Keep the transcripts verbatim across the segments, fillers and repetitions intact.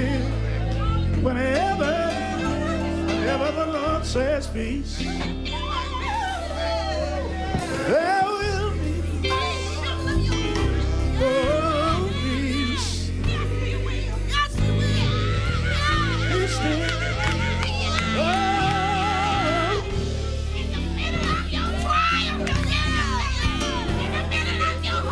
Whenever, whenever the Lord says peace, there will be oh, peace. Peace still. Oh. In the middle of your trial, in the middle of your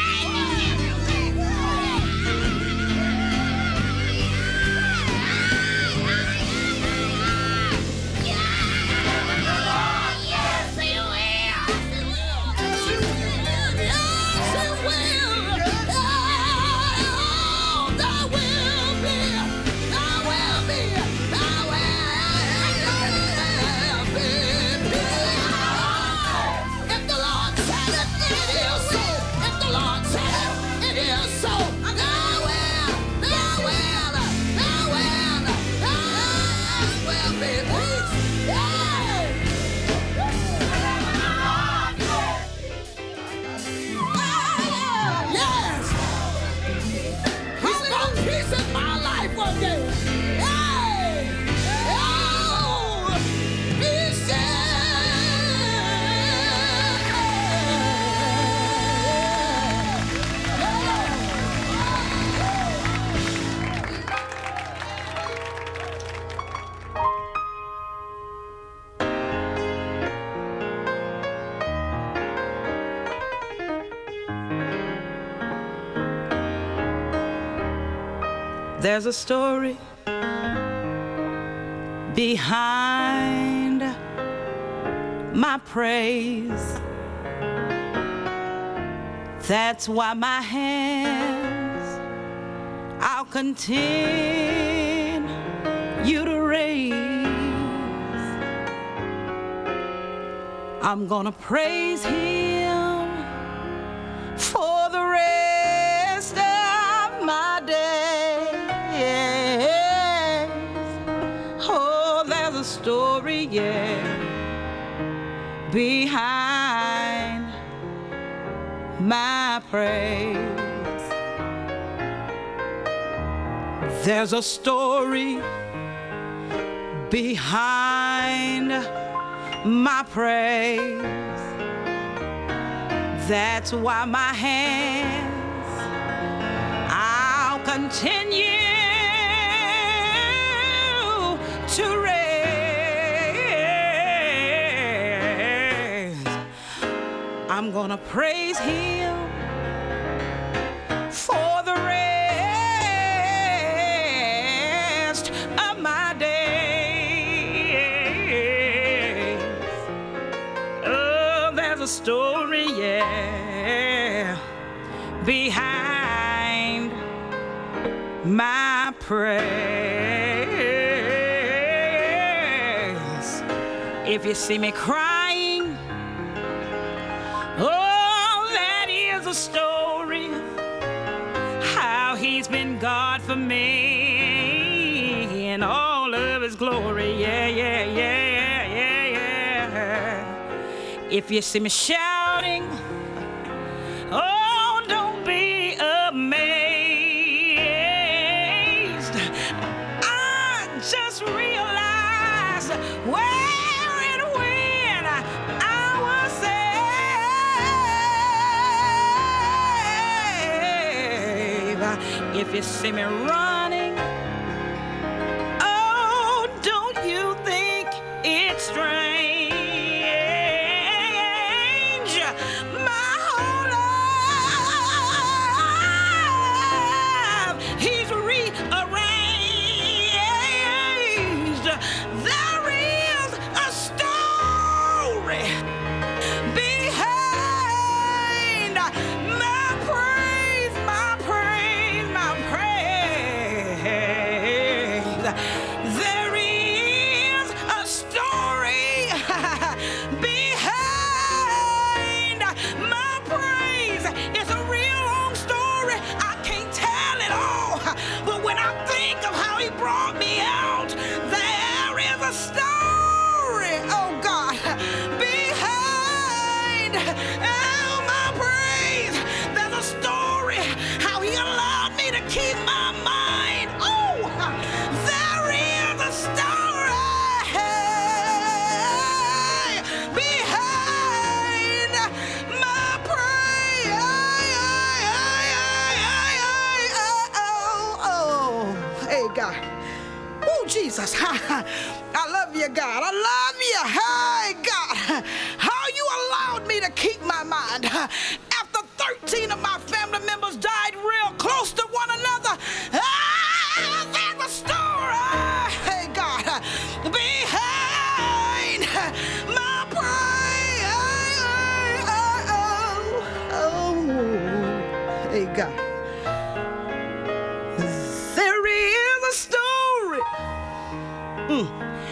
There's a story behind my praise. That's why my hands I'll continue to raise. I'm gonna praise Him for the rest of my days. Oh, there's a story, yeah, behind my praise. There's a story behind my praise. That's why my hands I'll continue to raise. I'm gonna praise Him for the rest of my days. Oh, there's a story, yeah, behind my praise. If you see me crying, oh, that is a story, how He's been God for me in all of His glory. Yeah, yeah, yeah, yeah, yeah. If you see me shouting, oh, don't be amazed. I just realized where and when I was saved. If you see me running, oh, don't you think it's strange? My whole life He's rearranged. There is a story behind my praise, my praise, my praise. God. Oh, Jesus. I love you, God. I love you. Hey, God. How you allowed me to keep my mind after thirteen of my family members died real close to one another. Ah, that was story. Hey, God. Behind my praise. Oh, oh, oh. Hey, God. There is a story mm.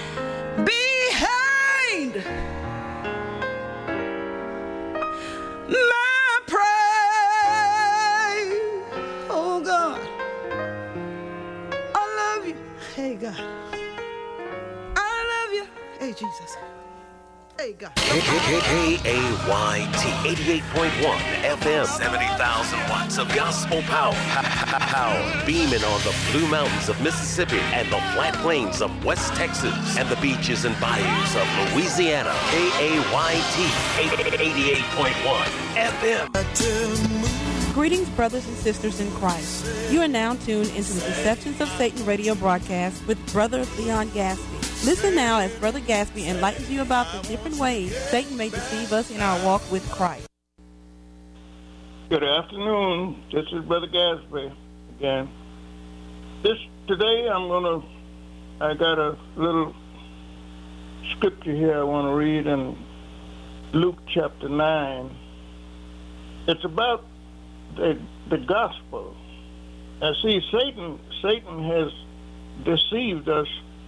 behind my praise. Oh, God. I love you. Hey, God. I love you. Hey, Jesus. Hey, God. K A Y T eighty-eight point one F M, seventy thousand watts of gospel power. Power beaming on the Blue Mountains of Mississippi and the flat plains of West Texas and the beaches and bayous of Louisiana. K A Y T eighty-eight point one F M. Greetings, brothers and sisters in Christ. You are now tuned into the Deceptions of Satan radio broadcast with Brother Leon Gaspy. Listen now as Brother Gaspy enlightens you about the different ways Satan may deceive us in our walk with Christ. Good afternoon. This is Brother Gaspy again. This today I'm gonna. I got a little scripture here I want to read in Luke chapter nine. It's about the the gospel. Now, see, Satan Satan has deceived us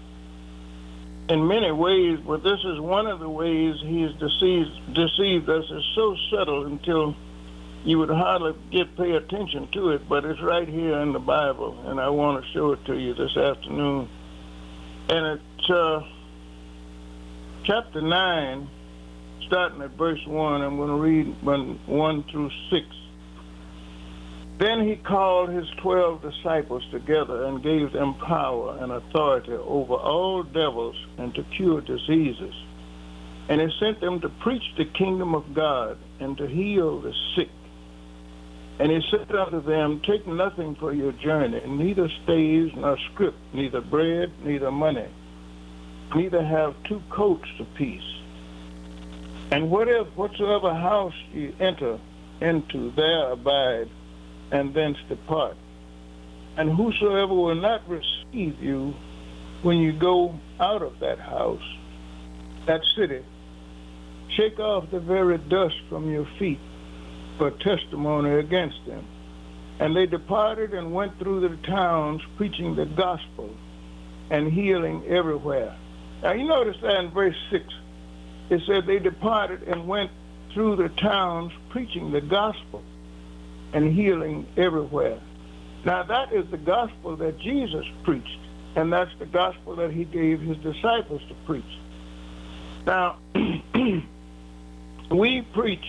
in many ways, but this is one of the ways he has deceived deceived us. It's so subtle until you would hardly get pay attention to it, but it's right here in the Bible, and I want to show it to you this afternoon. And it's uh, chapter nine, starting at verse one. I'm going to read one, one through six. Then he called his twelve disciples together and gave them power and authority over all devils and to cure diseases. And he sent them to preach the kingdom of God and to heal the sick. And he said unto them, take nothing for your journey, neither stays nor scrip, neither bread, neither money, neither have two coats apiece. And whatever, whatsoever house you enter into, there abide, and thence depart. And whosoever will not receive you when you go out of that house, that city, shake off the very dust from your feet for testimony against them. And they departed and went through the towns preaching the gospel and healing everywhere. Now you notice that in verse six, it said they departed and went through the towns preaching the gospel and healing everywhere. Now that is the gospel that Jesus preached, and that's the gospel that he gave his disciples to preach. Now, we preach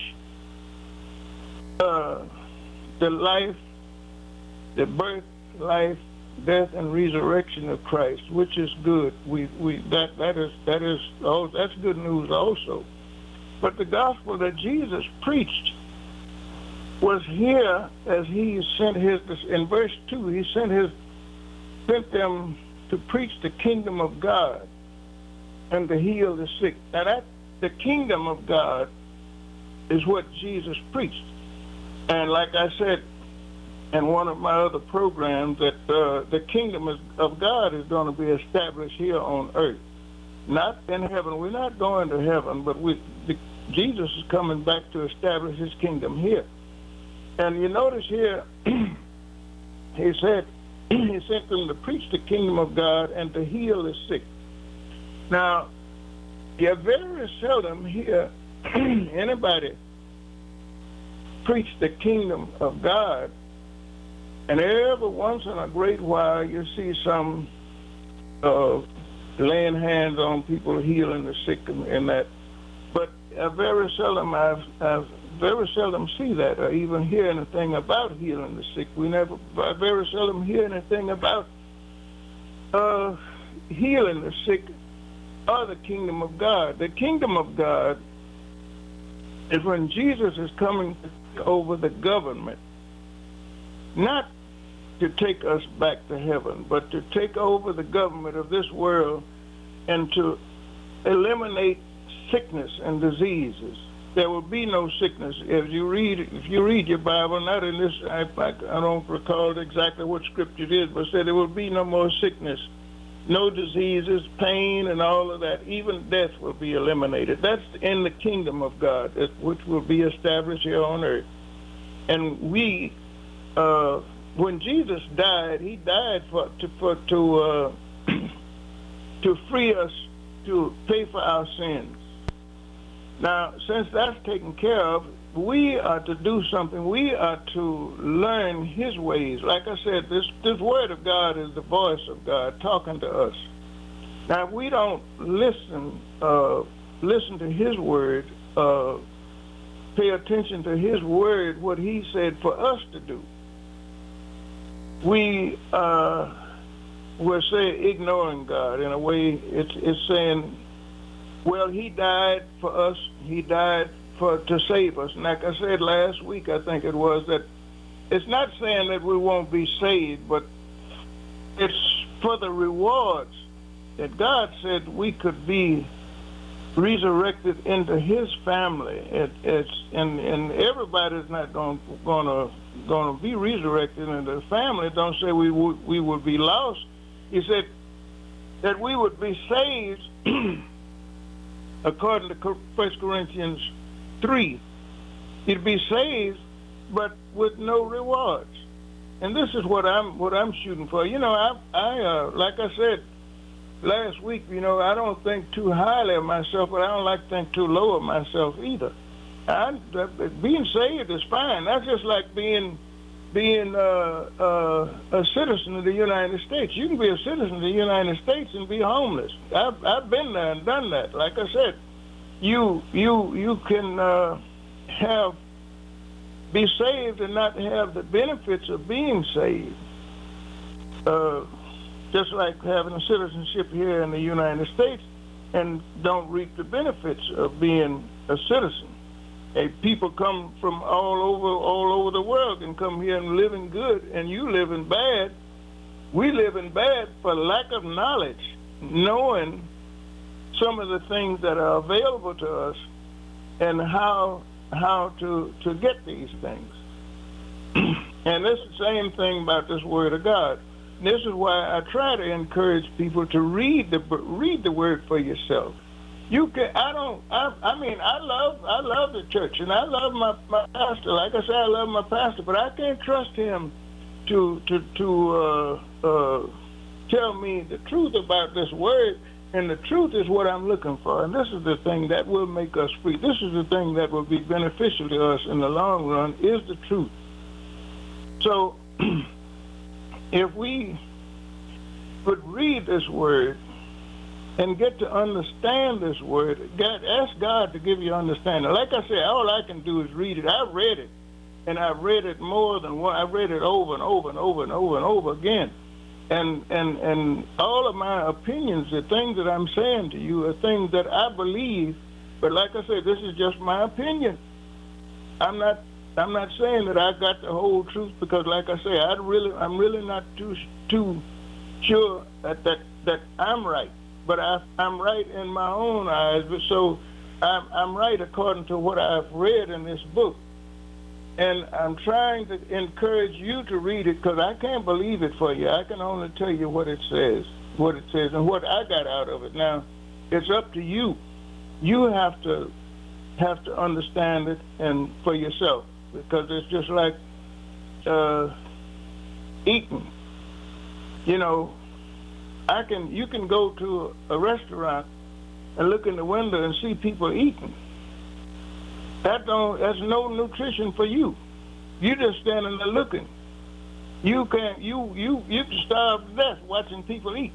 uh, the life, the birth, life, death, and resurrection of Christ, which is good. We we that that is that is oh that's good news also. But the gospel that Jesus preached was here as he sent his, in verse two, he sent his, sent them to preach the kingdom of God and to heal the sick. Now that, the kingdom of God is what Jesus preached. And like I said in one of my other programs, that uh, the kingdom is, of God is going to be established here on earth, not in heaven. We're not going to heaven, but we, the, Jesus is coming back to establish his kingdom here. And you notice here, he said, he sent them to preach the kingdom of God and to heal the sick. Now, you very seldom hear anybody preach the kingdom of God, and every once in a great while you see some uh, laying hands on people, healing the sick and, and that. But uh, very seldom I've, I've very seldom see that or even hear anything about healing the sick. We never, I very seldom hear anything about uh, healing the sick or the kingdom of God. The kingdom of God is when Jesus is coming over the government, not to take us back to heaven, but to take over the government of this world and to eliminate sickness and diseases. There will be no sickness. If you read, if you read your Bible, not in this, I, I, I don't recall exactly what scripture it is, but said there will be no more sickness, no diseases, pain, and all of that. Even death will be eliminated. That's in the kingdom of God, which will be established here on earth. And we, uh, when Jesus died, he died for to for to uh, to free us, to pay for our sins. Now, since that's taken care of, we are to do something. We are to learn his ways. Like I said, this, this word of God is the voice of God talking to us. Now, if we don't listen, uh, listen to his word, uh, pay attention to his word, what he said for us to do, we uh, will say ignoring God. In a way, it's, it's saying, well, he died for us. He died for to save us. And like I said last week, I think it was, that it's not saying that we won't be saved, but it's for the rewards that God said we could be resurrected into his family. It, it's and and everybody's not going gonna gonna be resurrected into the family. Don't say we would we would be lost. He said that we would be saved. According to First Corinthians three, you'd be saved, but with no rewards. And this is what I'm what I'm shooting for. You know, I, I uh, like I said last week, you know, I don't think too highly of myself, but I don't like to think too low of myself either. I, being saved is fine. That's just like being being uh, uh, a citizen of the United States. You can be a citizen of the United States and be homeless. I've, I've been there and done that. Like I said, you you you can uh, have be saved and not have the benefits of being saved. Uh, just like having a citizenship here in the United States and don't reap the benefits of being a citizen. Hey, people come from all over all over the world and come here and living good, and you living bad. We living bad for lack of knowledge, knowing some of the things that are available to us and how how to to get these things. And it's the same thing about this Word of God. This is why I try to encourage people to read the read the Word for yourself. You can. I don't. I. I mean, I love. I love the church, and I love my, my pastor. Like I said, I love my pastor, but I can't trust him to to to uh, uh, tell me the truth about this word. And the truth is what I'm looking for. And this is the thing that will make us free. This is the thing that will be beneficial to us in the long run. Is the truth. So, if we would read this word and get to understand this word, God, ask God to give you understanding. Like I said, all I can do is read it. I've read it, and I've read it more than one. I've read it over and over and over and over and over again. And and and all of my opinions, the things that I'm saying to you, are things that I believe. But like I said, this is just my opinion. I'm not I'm not saying that I got the whole truth, because, like I say, I really I'm really not too too sure that that, that I'm right. But I, I'm right in my own eyes. But so I'm, I'm right according to what I've read in this book. And I'm trying to encourage you to read it, because I can't believe it for you. I can only tell you what it says, what it says, and what I got out of it. Now, it's up to you. You have to have to understand it and for yourself, because it's just like uh, eating. You know, I can. You can go to a restaurant and look in the window and see people eating. That don't. That's no nutrition for you. You just standing there looking. You can. You you you can starve to death watching people eat.